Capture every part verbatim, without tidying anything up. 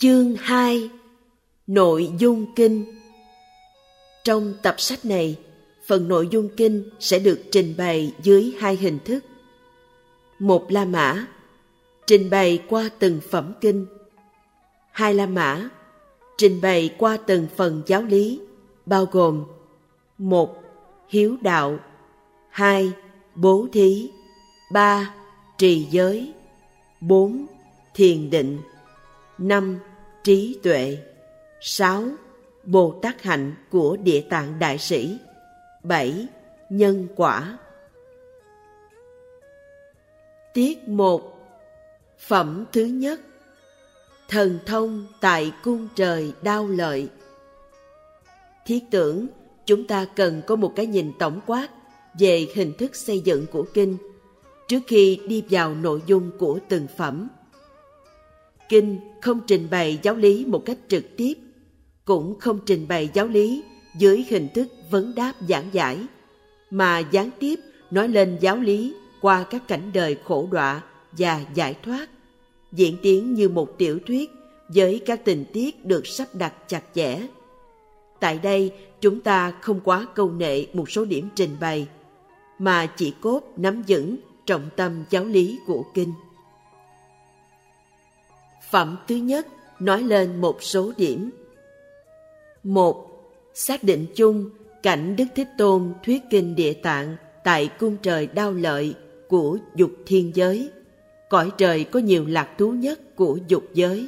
Chương hai. Nội dung kinh. Trong tập sách này, phần nội dung kinh sẽ được trình bày dưới hai hình thức. Một la mã, trình bày qua từng phẩm kinh. Hai la mã, trình bày qua từng phần giáo lý, bao gồm: một. Hiếu đạo. Hai. Bố thí. Ba. Trì giới. Bốn. Thiền định. Năm. Trí tuệ. Sáu. Bồ Tát hạnh của Địa Tạng Đại Sĩ. Bảy. Nhân quả. Tiết một. Phẩm thứ nhất. Thần thông tại cung trời Đao Lợi. Thiết tưởng chúng ta cần có một cái nhìn tổng quát về hình thức xây dựng của kinh trước khi đi vào nội dung của từng phẩm. Kinh không trình bày giáo lý một cách trực tiếp, cũng không trình bày giáo lý dưới hình thức vấn đáp giảng giải, mà gián tiếp nói lên giáo lý qua các cảnh đời khổ đọa và giải thoát, diễn tiến như một tiểu thuyết với các tình tiết được sắp đặt chặt chẽ. Tại đây, chúng ta không quá câu nệ một số điểm trình bày, mà chỉ cốt nắm vững trọng tâm giáo lý của kinh. Phẩm thứ nhất nói lên một số điểm. Một. Xác định chung cảnh Đức Thế Tôn thuyết kinh Địa Tạng tại cung trời Đao Lợi của dục thiên giới, cõi trời có nhiều lạc thú nhất của dục giới.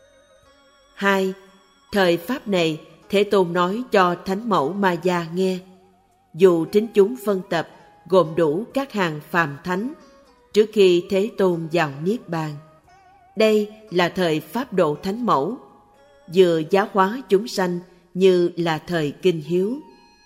Hai. Thời pháp này, Thế Tôn nói cho Thánh Mẫu Maya nghe, dù thính chúng phân tập gồm đủ các hàng phàm thánh, trước khi Thế Tôn vào Niết Bàn. Đây là thời pháp độ Thánh Mẫu, vừa giáo hóa chúng sanh như là thời kinh hiếu.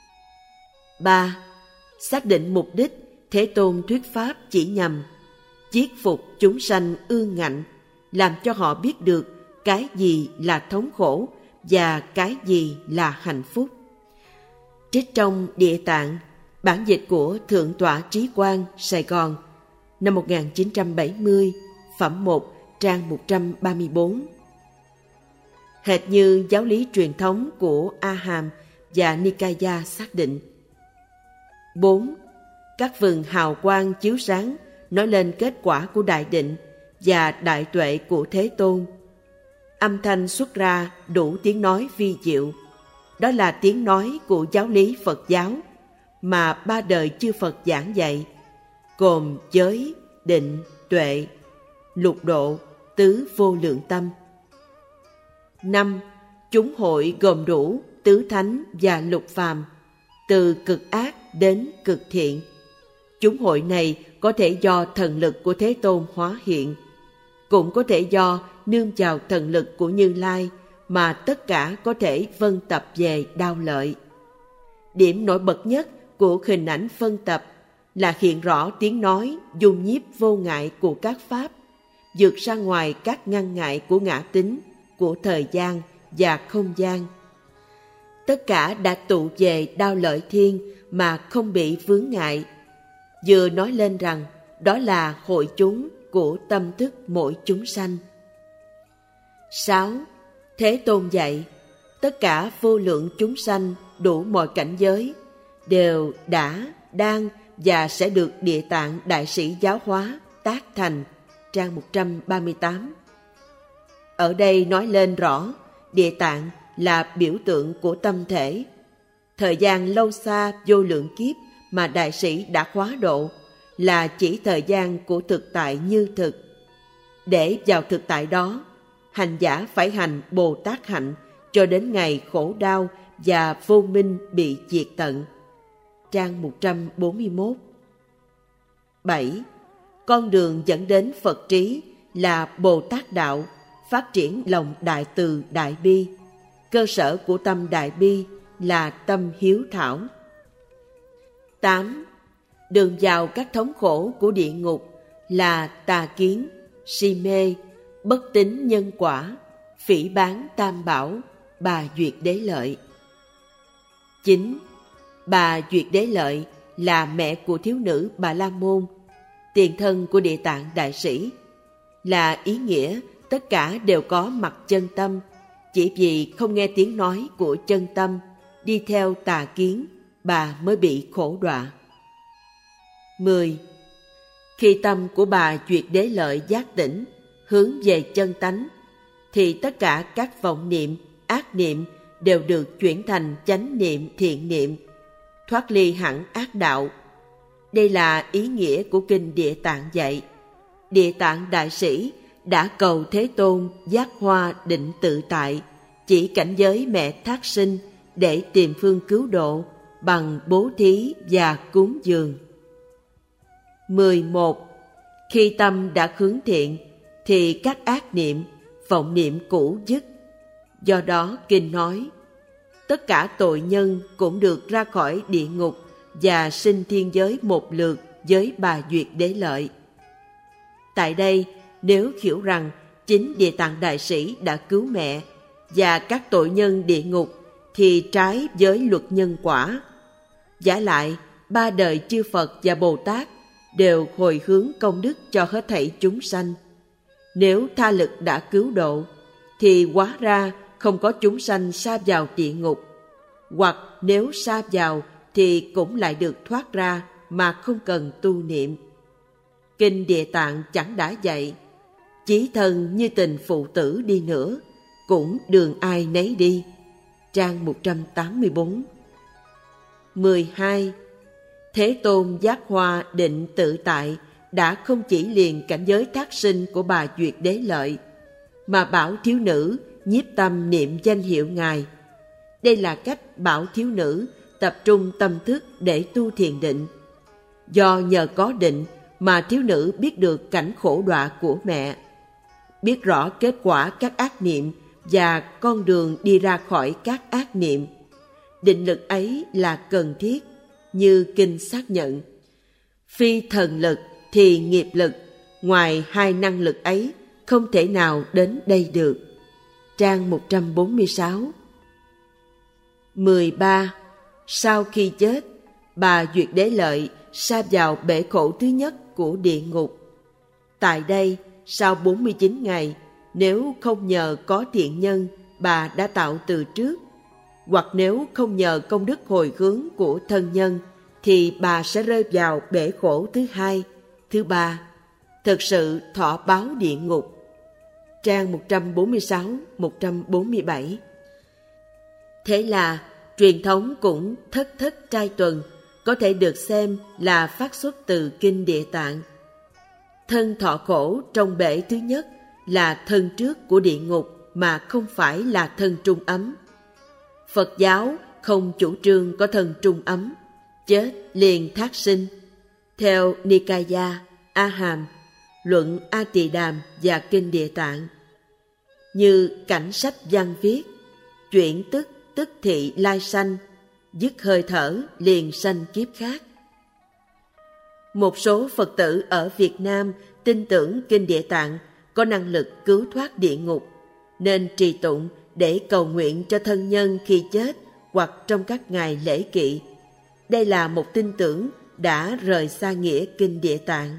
Ba. Xác định mục đích Thế Tôn thuyết pháp chỉ nhằm chiết phục chúng sanh ương ngạnh, làm cho họ biết được cái gì là thống khổ và cái gì là hạnh phúc. Trích trong Địa Tạng, bản dịch của Thượng tọa Trí Quang, Sài Gòn, năm một nghìn chín trăm bảy mươi, phẩm một, trang một trăm ba mươi bốn. Hệt như giáo lý truyền thống của A Hàm và Nikaya xác định. Bốn. Các vầng hào quang chiếu sáng nói lên kết quả của đại định và đại tuệ của Thế Tôn. Âm thanh xuất ra đủ tiếng nói vi diệu. Đó là tiếng nói của giáo lý Phật giáo mà ba đời chư Phật giảng dạy, gồm giới, định, tuệ, lục độ, tứ vô lượng tâm. Năm. Chúng hội gồm đủ tứ thánh và lục phàm, từ cực ác đến cực thiện. Chúng hội này có thể do thần lực của Thế Tôn hóa hiện, cũng có thể do nương vào thần lực của Như Lai, mà tất cả có thể vân tập về Đao Lợi. Điểm nổi bật nhất của hình ảnh phân tập là hiện rõ tiếng nói dung nhiếp vô ngại của các pháp, vượt ra ngoài các ngăn ngại của ngã tính, của thời gian và không gian. Tất cả đã tụ về Đao Lợi Thiên mà không bị vướng ngại, vừa nói lên rằng đó là hội chúng của tâm thức mỗi chúng sanh. Sáu. Thế Tôn dạy, tất cả vô lượng chúng sanh đủ mọi cảnh giới đều đã, đang và sẽ được Địa Tạng Đại Sĩ giáo hóa, tác thành, trang một trăm ba mươi tám. Ở đây nói lên rõ, Địa Tạng là biểu tượng của tâm thể. Thời gian lâu xa vô lượng kiếp mà Đại Sĩ đã khóa độ là chỉ thời gian của thực tại như thực. Để vào thực tại đó, hành giả phải hành Bồ Tát hạnh cho đến ngày khổ đau và vô minh bị diệt tận. Trang một trăm bốn mươi mốt. Bảy. Con đường dẫn đến Phật trí là Bồ Tát đạo, phát triển lòng đại từ đại bi. Cơ sở của tâm đại bi là tâm hiếu thảo. Tám. Đường vào các thống khổ của địa ngục là tà kiến, si mê, bất tín nhân quả, phỉ báng tam bảo, bà Duyệt Đế Lợi. Chín. Bà Duyệt Đế Lợi là mẹ của thiếu nữ Bà La Môn, tiền thân của Địa Tạng Đại Sĩ, là ý nghĩa tất cả đều có mặt chân tâm, chỉ vì không nghe tiếng nói của chân tâm, đi theo tà kiến, bà mới bị khổ đọa. mười. Khi tâm của bà Duyệt Đế Lợi giác tỉnh, hướng về chân tánh, thì tất cả các vọng niệm, ác niệm đều được chuyển thành chánh niệm, thiện niệm, thoát ly hẳn ác đạo. Đây là ý nghĩa của kinh Địa Tạng dạy. Địa Tạng Đại Sĩ đã cầu Thế Tôn giác hoa định tự tại, chỉ cảnh giới mẹ thác sinh để tìm phương cứu độ bằng bố thí và cúng dường. mười một. Khi tâm đã hướng thiện, thì các ác niệm, vọng niệm cũ dứt. Do đó kinh nói, tất cả tội nhân cũng được ra khỏi địa ngục và sinh thiên giới một lượt với bà Duyệt Đế Lợi. Tại đây, nếu hiểu rằng chính Địa Tạng Đại Sĩ đã cứu mẹ và các tội nhân địa ngục thì trái với luật nhân quả. Vả lại, ba đời chư Phật và Bồ Tát đều hồi hướng công đức cho hết thảy chúng sanh. Nếu tha lực đã cứu độ, thì hóa ra không có chúng sanh sa vào địa ngục. Hoặc nếu sa vào thì cũng lại được thoát ra mà không cần tu niệm. Kinh Địa Tạng chẳng đã dạy, chí thân như tình phụ tử đi nữa, cũng đường ai nấy đi. Trang một trăm tám mươi bốn. mười hai. Thế Tôn giác hoa định tự tại đã không chỉ liền cảnh giới thác sinh của bà Duyệt Đế Lợi, mà bảo thiếu nữ nhiếp tâm niệm danh hiệu Ngài. Đây là cách bảo thiếu nữ tập trung tâm thức để tu thiền định. Do nhờ có định mà thiếu nữ biết được cảnh khổ đọa của mẹ, biết rõ kết quả các ác niệm và con đường đi ra khỏi các ác niệm. Định lực ấy là cần thiết, như kinh xác nhận. Phi thần lực thì nghiệp lực, ngoài hai năng lực ấy không thể nào đến đây được. Trang một trăm bốn mươi sáu. mười ba. Sau khi chết, bà Duyệt Đế Lợi sa vào bể khổ thứ nhất của địa ngục. Tại đây, sau bốn mươi chín ngày, nếu không nhờ có thiện nhân bà đã tạo từ trước, hoặc nếu không nhờ công đức hồi hướng của thân nhân, thì bà sẽ rơi vào bể khổ thứ hai, thứ ba, thực sự thọ báo địa ngục. Trang một trăm bốn mươi sáu đến một trăm bốn mươi bảy. Thế là truyền thống cũng thất thất trai tuần có thể được xem là phát xuất từ kinh Địa Tạng. Thân thọ khổ trong bể thứ nhất là thân trước của địa ngục mà không phải là thân trung ấm. Phật giáo không chủ trương có thân trung ấm, chết liền thác sinh. Theo Nikaya, A Hàm, Luận A Tỳ Đàm và kinh Địa Tạng, như cảnh sách văn viết, chuyển tức tức thị lai sanh, dứt hơi thở liền sanh kiếp khác. Một số Phật tử ở Việt Nam tin tưởng kinh Địa Tạng có năng lực cứu thoát địa ngục, nên trì tụng để cầu nguyện cho thân nhân khi chết hoặc trong các ngày lễ kỵ. Đây là một tin tưởng đã rời xa nghĩa kinh Địa Tạng.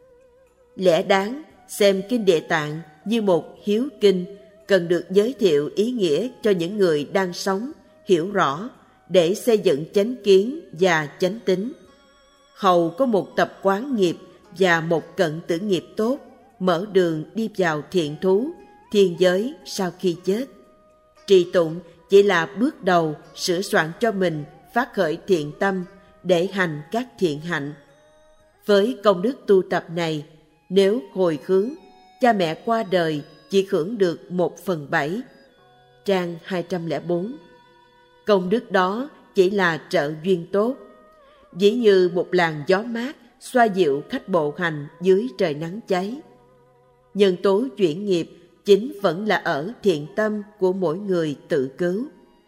Lẽ đáng xem kinh Địa Tạng như một hiếu kinh, cần được giới thiệu ý nghĩa cho những người đang sống, hiểu rõ, để xây dựng chánh kiến và chánh tín. Hầu có một tập quán nghiệp và một cận tử nghiệp tốt, mở đường đi vào thiện thú, thiên giới sau khi chết. Trì tụng chỉ là bước đầu sửa soạn cho mình phát khởi thiện tâm để hành các thiện hạnh. Với công đức tu tập này, nếu hồi hướng, cha mẹ qua đời chỉ hưởng được một phần bảy. Trang hai trăm lẻ bốn. Công đức đó chỉ là trợ duyên tốt, ví như một làn gió mát xoa dịu khách bộ hành dưới trời nắng cháy. Nhân tố chuyển nghiệp chính vẫn là ở thiện tâm của mỗi người tự cứu.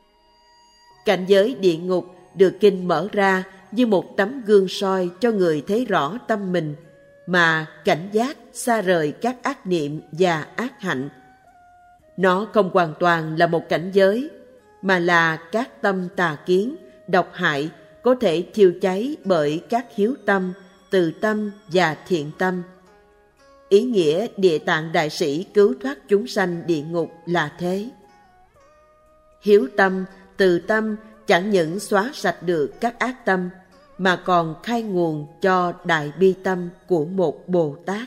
Cảnh giới địa ngục được kinh mở ra như một tấm gương soi cho người thấy rõ tâm mình, mà cảnh giác xa rời các ác niệm và ác hạnh. Nó không hoàn toàn là một cảnh giới, mà là các tâm tà kiến, độc hại có thể thiêu cháy bởi các hiếu tâm, từ tâm và thiện tâm. ý nghĩa Địa Tạng Đại Sĩ cứu thoát chúng sanh địa ngục là thế. Hiếu tâm, từ tâm chẳng những xóa sạch được các ác tâm, mà còn khai nguồn cho đại bi tâm của một Bồ Tát.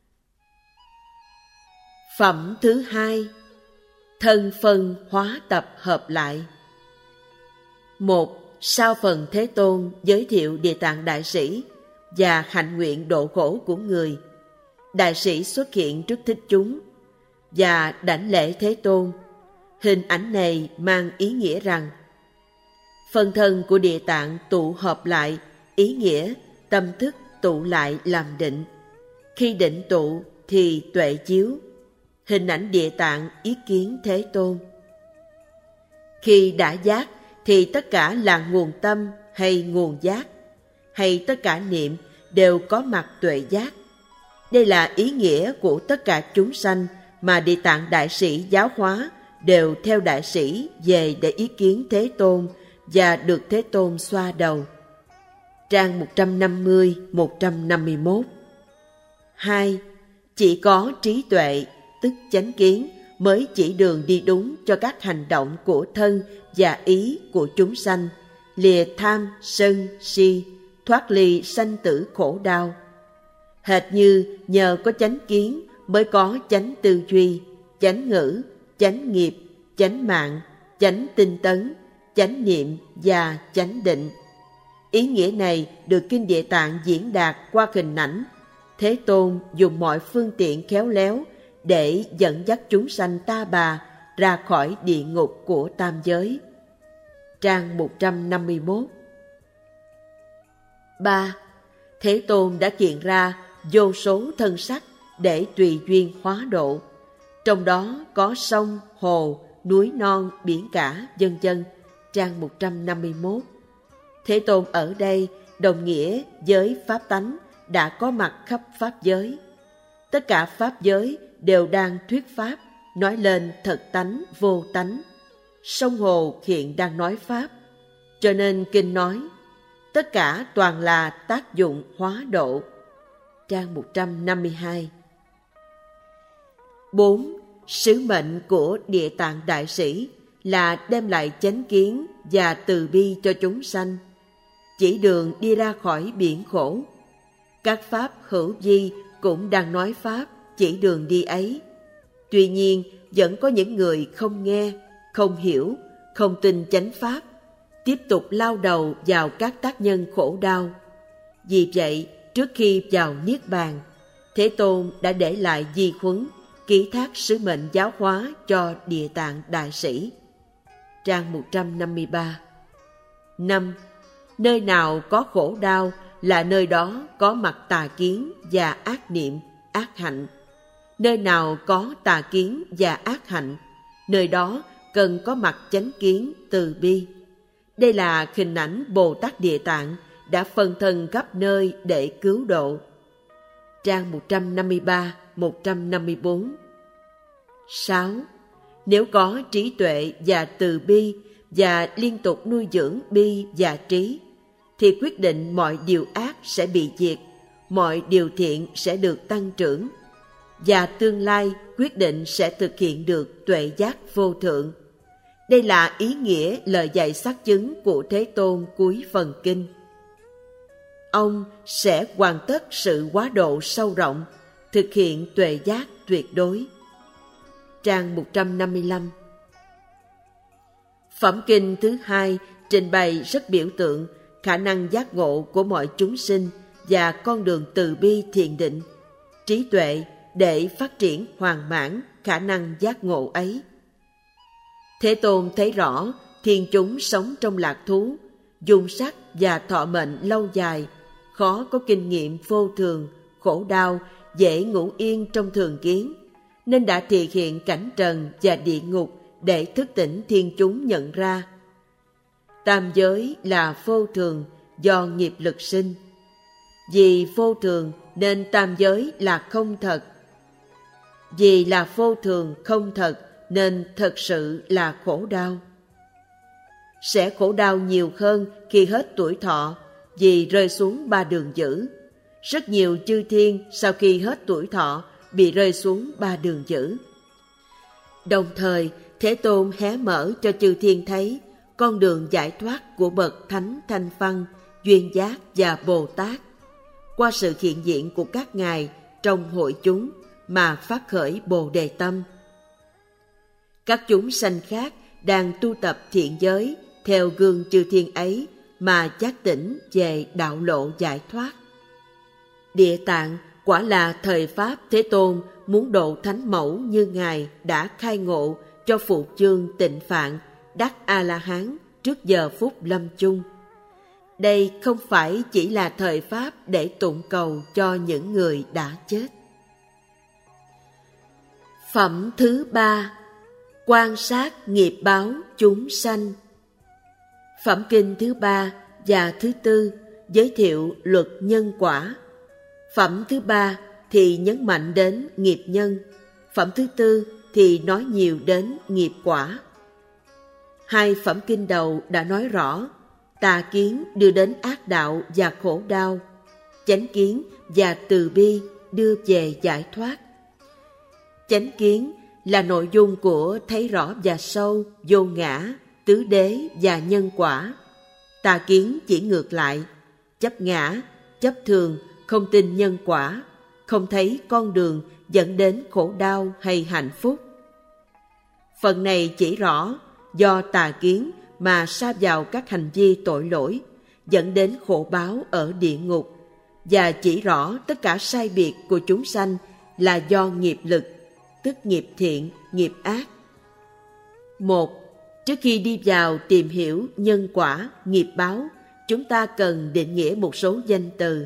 Phẩm thứ hai, thân phân hóa tập hợp lại. Một. Sau phần Thế Tôn giới thiệu Địa Tạng Đại Sĩ và hạnh nguyện độ khổ của người, Đại Sĩ xuất hiện trước thích chúng và đảnh lễ Thế Tôn. Hình ảnh này mang ý nghĩa rằng phần thân của Địa Tạng tụ hợp lại, ý nghĩa tâm thức tụ lại làm định. Khi định tụ thì tuệ chiếu. Hình ảnh Địa Tạng ý kiến Thế Tôn. Khi đã giác thì tất cả là nguồn tâm hay nguồn giác, hay tất cả niệm đều có mặt tuệ giác. Đây là ý nghĩa của tất cả chúng sanh mà Địa Tạng Đại Sĩ giáo hóa đều theo Đại Sĩ về để ý kiến Thế Tôn và được Thế Tôn xoa đầu. Trang một trăm năm mươi đến một trăm năm mươi mốt. Hai. Chỉ có trí tuệ, tức chánh kiến, mới chỉ đường đi đúng cho các hành động của thân và ý của chúng sanh, lìa tham, sân, si, thoát ly sanh tử khổ đau. Hệt như nhờ có chánh kiến mới có chánh tư duy, chánh ngữ, chánh nghiệp, chánh mạng, chánh tinh tấn, chánh niệm và chánh định. Ý nghĩa này được Kinh Địa Tạng diễn đạt qua hình ảnh. Thế Tôn dùng mọi phương tiện khéo léo để dẫn dắt chúng sanh ta bà ra khỏi địa ngục của tam giới. Trang một trăm năm mươi mốt. Ba. Thế Tôn đã kiện ra vô số thân sắc để tùy duyên hóa độ. Trong đó có sông, hồ, núi non, biển cả, vân vân. Trang một trăm năm mươi mốt. Thế Tôn ở đây đồng nghĩa với pháp tánh đã có mặt khắp pháp giới. Tất cả pháp giới đều đang thuyết pháp, nói lên thật tánh, vô tánh. Sông hồ hiện đang nói pháp, cho nên Kinh nói tất cả toàn là tác dụng hóa độ. Trang một trăm năm mươi hai. Bốn. Sứ mệnh của Địa Tạng Đại Sĩ là đem lại chánh kiến và từ bi cho chúng sanh, chỉ đường đi ra khỏi biển khổ. Các pháp hữu vi cũng đang nói pháp, chỉ đường đi ấy. Tuy nhiên, vẫn có những người không nghe, không hiểu, không tin chánh pháp, tiếp tục lao đầu vào các tác nhân khổ đau. Vì vậy, trước khi vào Niết Bàn, Thế Tôn đã để lại di huấn, ký thác sứ mệnh giáo hóa cho Địa Tạng Đại Sĩ. Trang một trăm năm mươi ba. Năm. Nơi nào có khổ đau là nơi đó có mặt tà kiến và ác niệm, ác hạnh. Nơi nào có tà kiến và ác hạnh, nơi đó cần có mặt chánh kiến, từ bi. Đây là hình ảnh Bồ Tát Địa Tạng đã phân thân khắp nơi để cứu độ. Trang một trăm năm mươi ba đến một trăm năm mươi bốn. Sáu. Nếu có trí tuệ và từ bi và liên tục nuôi dưỡng bi và trí, thì quyết định mọi điều ác sẽ bị diệt, mọi điều thiện sẽ được tăng trưởng, và tương lai quyết định sẽ thực hiện được tuệ giác vô thượng. Đây là ý nghĩa lời dạy xác chứng của Thế Tôn cuối phần kinh. Ông sẽ hoàn tất sự quá độ sâu rộng, thực hiện tuệ giác tuyệt đối. Trang một trăm năm mươi lăm. Phẩm kinh thứ hai trình bày rất biểu tượng khả năng giác ngộ của mọi chúng sinh và con đường từ bi thiền định, trí tuệ để phát triển hoàn mãn khả năng giác ngộ ấy. Thế Tôn thấy rõ thiên chúng sống trong lạc thú, dùng sắc và thọ mệnh lâu dài, khó có kinh nghiệm vô thường, khổ đau, dễ ngủ yên trong thường kiến, nên đã thị hiện cảnh trần và địa ngục để thức tỉnh thiên chúng nhận ra. Tam giới là vô thường do nghiệp lực sinh. Vì vô thường nên tam giới là không thật. Vì là vô thường không thật nên thật sự là khổ đau. Sẽ khổ đau nhiều hơn khi hết tuổi thọ vì rơi xuống ba đường dữ. Rất nhiều chư thiên sau khi hết tuổi thọ bị rơi xuống ba đường dữ. Đồng thời, Thế Tôn hé mở cho chư thiên thấy con đường giải thoát của bậc Thánh Thanh Văn, Duyên Giác và Bồ Tát, qua sự hiện diện của các ngài trong hội chúng mà phát khởi Bồ Đề tâm. Các chúng sanh khác đang tu tập thiện giới theo gương chư thiên ấy mà giác tỉnh về đạo lộ giải thoát. Địa Tạng quả là thời Pháp Thế Tôn muốn độ thánh mẫu như Ngài đã khai ngộ cho phụ chương Tịnh Phạn đắc A-la-hán trước giờ phút lâm chung. Đây không phải chỉ là thời Pháp để tụng cầu cho những người đã chết. Phẩm thứ ba, quan sát nghiệp báo chúng sanh. Phẩm kinh thứ ba và thứ tư giới thiệu luật nhân quả. Phẩm thứ ba thì nhấn mạnh đến nghiệp nhân. Phẩm thứ tư thì nói nhiều đến nghiệp quả. Hai phẩm kinh đầu đã nói rõ tà kiến đưa đến ác đạo và khổ đau, chánh kiến và từ bi đưa về giải thoát. Chánh kiến là nội dung của thấy rõ và sâu, vô ngã, tứ đế và nhân quả. Tà kiến chỉ ngược lại, chấp ngã, chấp thường, không tin nhân quả, không thấy con đường dẫn đến khổ đau hay hạnh phúc. Phần này chỉ rõ do tà kiến mà sa vào các hành vi tội lỗi, dẫn đến khổ báo ở địa ngục, và chỉ rõ tất cả sai biệt của chúng sanh là do nghiệp lực, tức nghiệp thiện, nghiệp ác. Một, trước khi đi vào tìm hiểu nhân quả, nghiệp báo, chúng ta cần định nghĩa một số danh từ.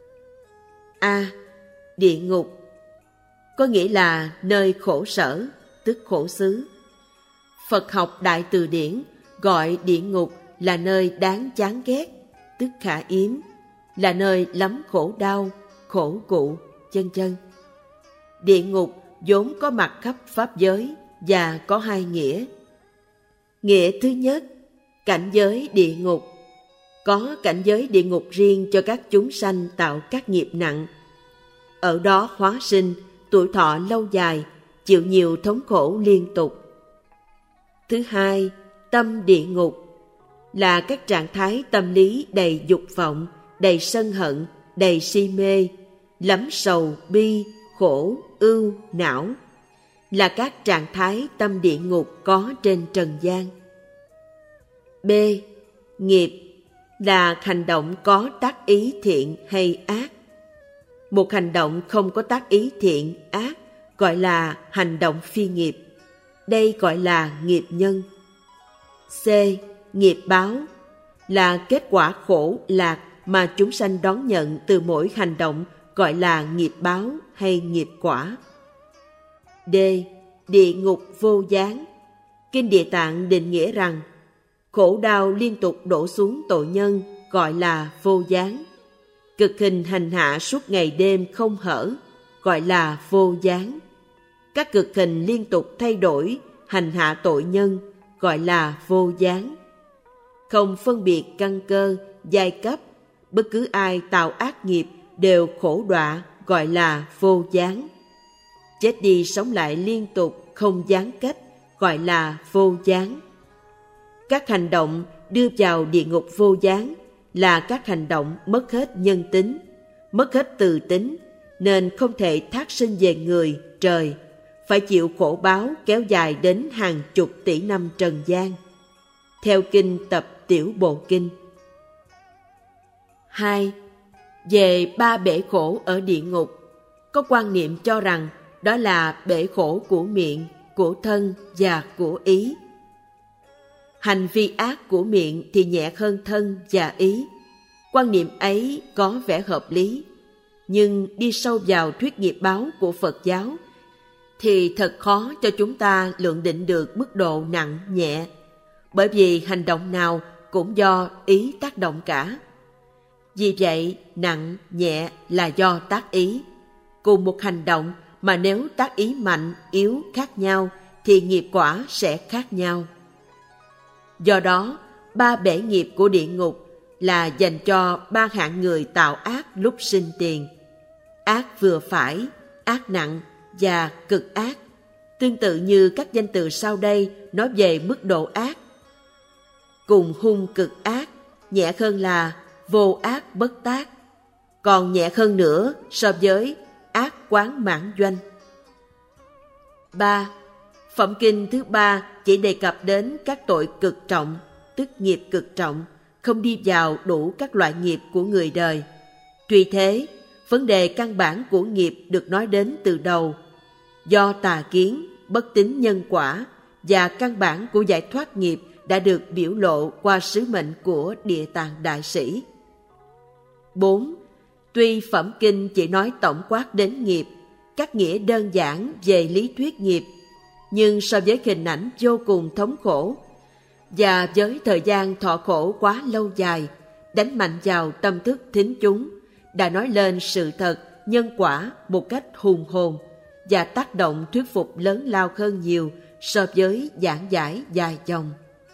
A. Địa ngục có nghĩa là nơi khổ sở, tức khổ xứ. Phật học Đại Từ Điển gọi địa ngục là nơi đáng chán ghét, tức khả yếm, là nơi lắm khổ đau, khổ cụ, chân chân. Địa ngục vốn có mặt khắp pháp giới và có hai nghĩa. Nghĩa thứ nhất, cảnh giới địa ngục. Có cảnh giới địa ngục riêng cho các chúng sanh tạo các nghiệp nặng. Ở đó hóa sinh, tuổi thọ lâu dài, chịu nhiều thống khổ liên tục. Thứ hai, tâm địa ngục là các trạng thái tâm lý đầy dục vọng, đầy sân hận, đầy si mê, lắm sầu, bi, khổ, ưu, não, là các trạng thái tâm địa ngục có trên trần gian. B. Nghiệp là hành động có tác ý thiện hay ác. Một hành động không có tác ý thiện, ác gọi là hành động phi nghiệp. Đây gọi là nghiệp nhân. C. Nghiệp báo là kết quả khổ lạc mà chúng sanh đón nhận từ mỗi hành động, gọi là nghiệp báo hay nghiệp quả. D. Địa ngục vô gián. Kinh Địa Tạng định nghĩa rằng khổ đau liên tục đổ xuống tội nhân gọi là vô gián. Cực hình hành hạ suốt ngày đêm không hở gọi là vô gián. Các cực hình liên tục thay đổi hành hạ tội nhân gọi là vô gián. Không phân biệt căn cơ, giai cấp, bất cứ ai tạo ác nghiệp đều khổ đọa gọi là vô gián. Chết đi sống lại liên tục không gián cách gọi là vô gián. Các hành động đưa vào địa ngục vô gián là các hành động mất hết nhân tính, mất hết từ tính, nên không thể thác sinh về người, trời, phải chịu khổ báo kéo dài đến hàng chục tỷ năm trần gian. Theo kinh Tập Tiểu Bộ Kinh. Hai. Về ba bể khổ ở địa ngục, có quan niệm cho rằng đó là bể khổ của miệng, của thân và của ý. Hành vi ác của miệng thì nhẹ hơn thân và ý. Quan niệm ấy có vẻ hợp lý, nhưng đi sâu vào thuyết nghiệp báo của Phật giáo thì thật khó cho chúng ta lượng định được mức độ nặng nhẹ, bởi vì hành động nào cũng do ý tác động cả. Vì vậy, nặng nhẹ là do tác ý. Cùng một hành động mà nếu tác ý mạnh, yếu khác nhau thì nghiệp quả sẽ khác nhau. Do đó, ba bể nghiệp của địa ngục là dành cho ba hạng người tạo ác lúc sinh tiền. Ác vừa phải ác nặng và cực ác, tương tự như các danh từ sau đây nói về mức độ ác. Cùng hung cực ác, nhẹ hơn là vô ác bất tác, còn nhẹ hơn nữa so với ác quán mãn doanh. ba. Phẩm kinh thứ ba chỉ đề cập đến các tội cực trọng, tức nghiệp cực trọng, không đi vào đủ các loại nghiệp của người đời. Tuy thế, vấn đề căn bản của nghiệp được nói đến từ đầu. Do tà kiến, bất tín nhân quả và căn bản của giải thoát nghiệp đã được biểu lộ qua sứ mệnh của Địa Tạng Đại Sĩ. bốn. Tuy phẩm kinh chỉ nói tổng quát đến nghiệp, các nghĩa đơn giản về lý thuyết nghiệp, nhưng so với hình ảnh vô cùng thống khổ và với thời gian thọ khổ quá lâu dài, đánh mạnh vào tâm thức thính chúng, đã nói lên sự thật, nhân quả một cách hùng hồn và tác động thuyết phục lớn lao hơn nhiều so với giảng giải dài dòng.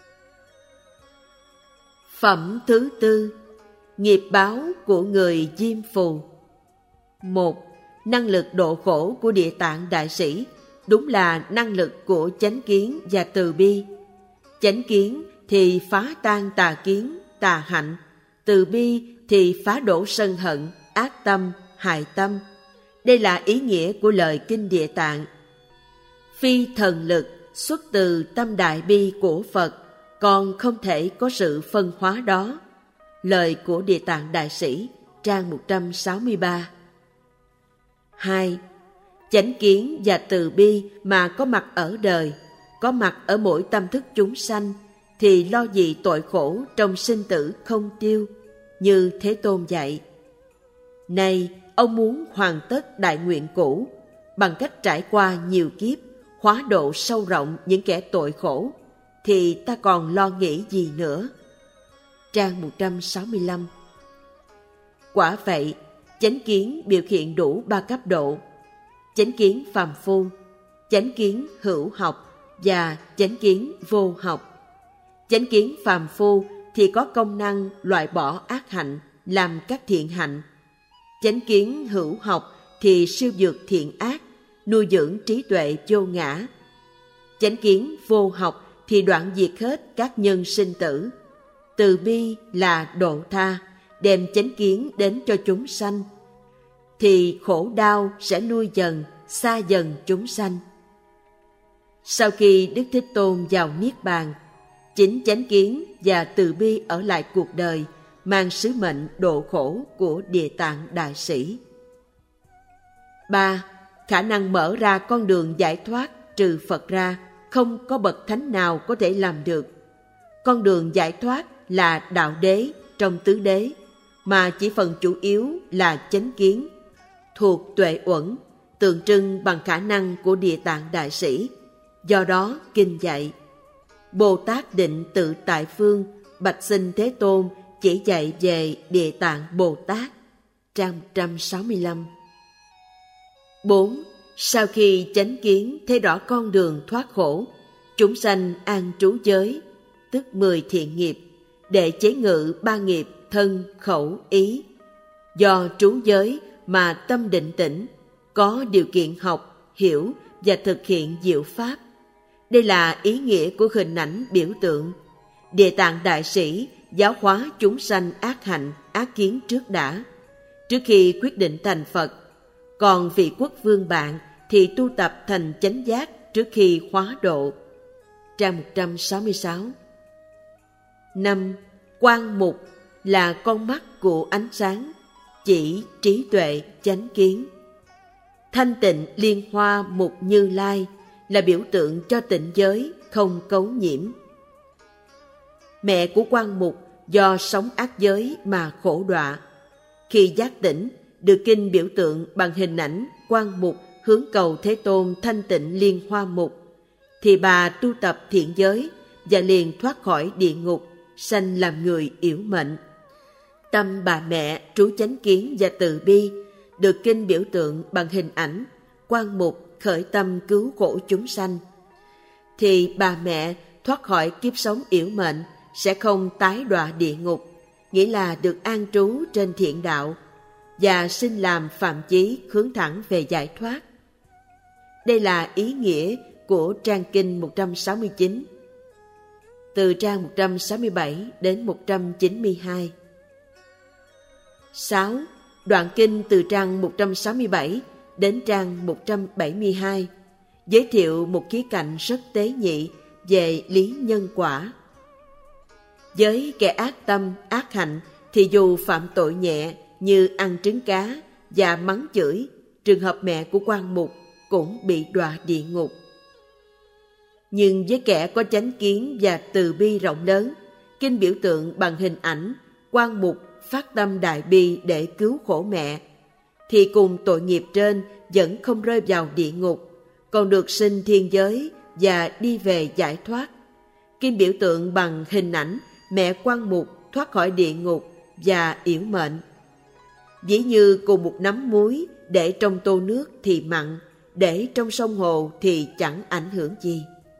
Phẩm thứ tư, nghiệp báo của người diêm phù. một. Năng lực độ khổ của Địa Tạng Đại Sĩ đúng là năng lực của chánh kiến và từ bi. Chánh kiến thì phá tan tà kiến, tà hạnh, từ bi thì phá đổ sân hận, ác tâm, hại tâm. Đây là ý nghĩa của lời kinh Địa Tạng. Phi thần lực xuất từ tâm đại bi của Phật, còn không thể có sự phân hóa đó. Lời của Địa Tạng Đại Sĩ, trang một trăm sáu mươi ba. hai. Chánh kiến và từ bi mà có mặt ở đời, có mặt ở mỗi tâm thức chúng sanh, thì lo gì tội khổ trong sinh tử không tiêu, như Thế Tôn dạy. Nay, ông muốn hoàn tất đại nguyện cũ, bằng cách trải qua nhiều kiếp, hóa độ sâu rộng những kẻ tội khổ, thì ta còn lo nghĩ gì nữa? Trang một trăm sáu mươi lăm. Quả vậy, chánh kiến biểu hiện đủ ba cấp độ: chánh kiến phàm phu, chánh kiến hữu học và chánh kiến vô học. Chánh kiến phàm phu thì có công năng loại bỏ ác hạnh, làm các thiện hạnh. Chánh kiến hữu học thì siêu vượt thiện ác, nuôi dưỡng trí tuệ vô ngã. Chánh kiến vô học thì đoạn diệt hết các nhân sinh tử. Từ bi là độ tha, đem chánh kiến đến cho chúng sanh, thì khổ đau sẽ nuôi dần, xa dần chúng sanh. Sau khi Đức Thế Tôn vào Niết Bàn, chính chánh kiến và từ bi ở lại cuộc đời, mang sứ mệnh độ khổ của Địa Tạng Đại Sĩ. ba. Khả năng mở ra con đường giải thoát trừ Phật ra, không có bậc thánh nào có thể làm được. Con đường giải thoát là đạo đế trong tứ đế, mà chỉ phần chủ yếu là chánh kiến, thuộc tuệ uẩn, tượng trưng bằng khả năng của Địa Tạng Đại Sĩ. Do đó, kinh dạy: Bồ Tát định tự tại phương, bạch xin Thế Tôn chỉ dạy về Địa Tạng Bồ Tát. Trang một trăm sáu mươi lăm. bốn. Sau khi chánh kiến thấy rõ con đường thoát khổ, chúng sanh an trú giới, tức mười thiện nghiệp, để chế ngự ba nghiệp thân, khẩu, ý. Do trú giới mà tâm định tĩnh, có điều kiện học, hiểu và thực hiện diệu pháp. Đây là ý nghĩa của hình ảnh biểu tượng. Địa Tạng Đại Sĩ giáo hóa chúng sanh ác hạnh, ác kiến trước đã, trước khi quyết định thành Phật. Còn vị quốc vương bạn thì tu tập thành chánh giác trước khi hóa độ. Trang một trăm sáu mươi sáu. năm. Quang mục là con mắt của ánh sáng, chỉ trí tuệ chánh kiến. Thanh tịnh liên hoa mục Như Lai là biểu tượng cho tịnh giới không cấu nhiễm. Mẹ của Quang Mục do sống ác giới mà khổ đọa. Khi giác tỉnh, được kinh biểu tượng bằng hình ảnh Quang Mục hướng cầu Thế Tôn thanh tịnh liên hoa mục, thì bà tu tập thiện giới và liền thoát khỏi địa ngục, sanh làm người yểu mệnh. Tâm bà mẹ trú chánh kiến và từ bi, được kinh biểu tượng bằng hình ảnh Quang Mục khởi tâm cứu khổ chúng sanh, thì bà mẹ thoát khỏi kiếp sống yểu mệnh, sẽ không tái đọa địa ngục, nghĩa là được an trú trên thiện đạo. và sinh làm phạm chí hướng thẳng về giải thoát. Đây là ý nghĩa của trang kinh một trăm sáu mươi chín. Từ trang một trăm sáu mươi bảy đến một trăm chín mươi hai. sáu. Đoạn kinh từ trang một trăm sáu mươi bảy đến trang một trăm bảy mươi hai giới thiệu một khía cạnh rất tế nhị về lý nhân quả. Với kẻ ác tâm, ác hạnh thì dù phạm tội nhẹ như ăn trứng cá và mắng chửi, trường hợp mẹ của quan mục cũng bị đọa địa ngục. Nhưng với kẻ có chánh kiến và từ bi rộng lớn, kinh biểu tượng bằng hình ảnh quan mục phát tâm đại bi để cứu khổ mẹ, thì cùng tội nghiệp trên vẫn không rơi vào địa ngục, còn được sinh thiên giới và đi về giải thoát. Kinh biểu tượng bằng hình ảnh mẹ quan mục thoát khỏi địa ngục và yểu mệnh. Ví như cùng một nắm muối để trong tô nước thì mặn, để trong sông hồ thì chẳng ảnh hưởng gì.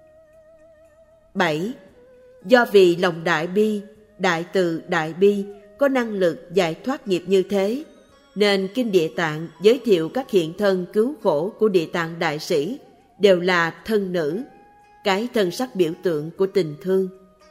bảy. Do vì lòng đại bi, đại từ đại bi có năng lực giải thoát nghiệp như thế, nên Kinh Địa Tạng giới thiệu các hiện thân cứu khổ của Địa Tạng Đại Sĩ đều là thân nữ, cái thân sắc biểu tượng của tình thương.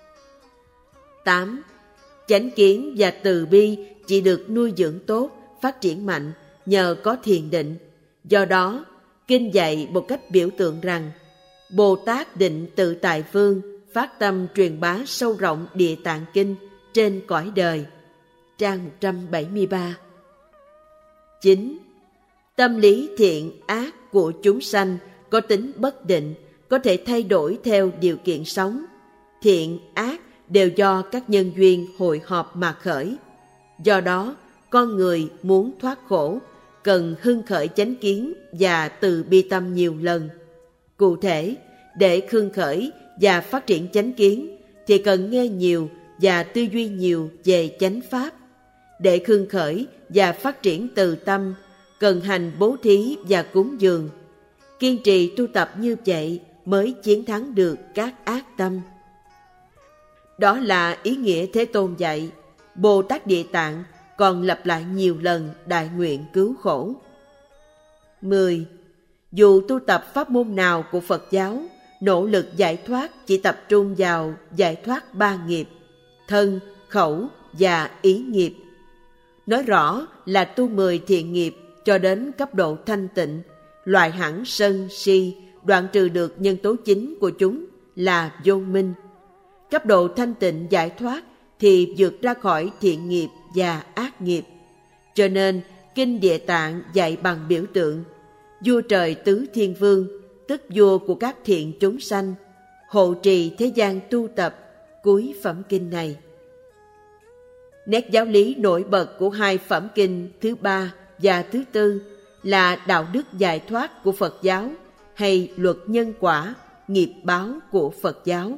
tám. Chánh kiến và từ bi chỉ được nuôi dưỡng tốt, phát triển mạnh nhờ có thiền định. Do đó, Kinh dạy một cách biểu tượng rằng Bồ Tát Định Tự Tại Vương phát tâm truyền bá sâu rộng Địa Tạng Kinh trên cõi đời. Trang một trăm bảy mươi ba. chín. Tâm lý thiện ác của chúng sanh có tính bất định, có thể thay đổi theo điều kiện sống. Thiện ác đều do các nhân duyên hội họp mà khởi. Do đó, con người muốn thoát khổ cần hưng khởi chánh kiến và từ bi tâm nhiều lần. Cụ thể, để hưng khởi và phát triển chánh kiến thì cần nghe nhiều và tư duy nhiều về chánh pháp. Để hưng khởi và phát triển từ tâm cần hành bố thí và cúng dường. Kiên trì tu tập như vậy mới chiến thắng được các ác tâm. Đó là ý nghĩa Thế Tôn dạy. Bồ Tát Địa Tạng còn lặp lại nhiều lần đại nguyện cứu khổ. mười. Dù tu tập pháp môn nào của Phật giáo, nỗ lực giải thoát chỉ tập trung vào giải thoát ba nghiệp: thân, khẩu và ý nghiệp. Nói rõ là tu mười thiện nghiệp cho đến cấp độ thanh tịnh, loại hẳn sân, si, đoạn trừ được nhân tố chính của chúng là vô minh. Cấp độ thanh tịnh giải thoát thì vượt ra khỏi thiện nghiệp và ác nghiệp. Cho nên, Kinh Địa Tạng dạy bằng biểu tượng. Vua trời tứ thiên vương, tức vua của các thiện chúng sanh, hộ trì thế gian tu tập, cuối phẩm kinh này. Nét giáo lý nổi bật của hai phẩm kinh thứ ba và thứ tư là đạo đức giải thoát của Phật giáo hay luật nhân quả, nghiệp báo của Phật giáo.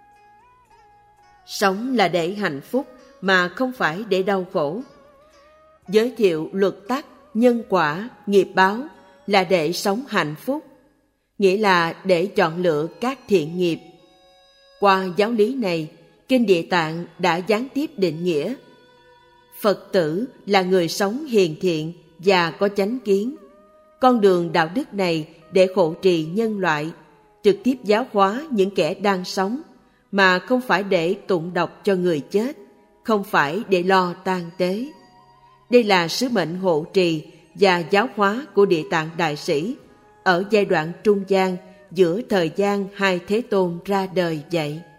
Sống là để hạnh phúc mà không phải để đau khổ. Giới thiệu luật tắc, nhân quả, nghiệp báo là để sống hạnh phúc, nghĩa là để chọn lựa các thiện nghiệp. Qua giáo lý này, Kinh Địa Tạng đã gián tiếp định nghĩa Phật tử là người sống hiền thiện và có chánh kiến. Con đường đạo đức này để hộ trì nhân loại, trực tiếp giáo hóa những kẻ đang sống, mà không phải để tụng đọc cho người chết, không phải để lo tang tế. Đây là sứ mệnh hộ trì và giáo hóa của Địa Tạng Đại Sĩ ở giai đoạn trung gian giữa thời gian hai Thế Tôn ra đời vậy.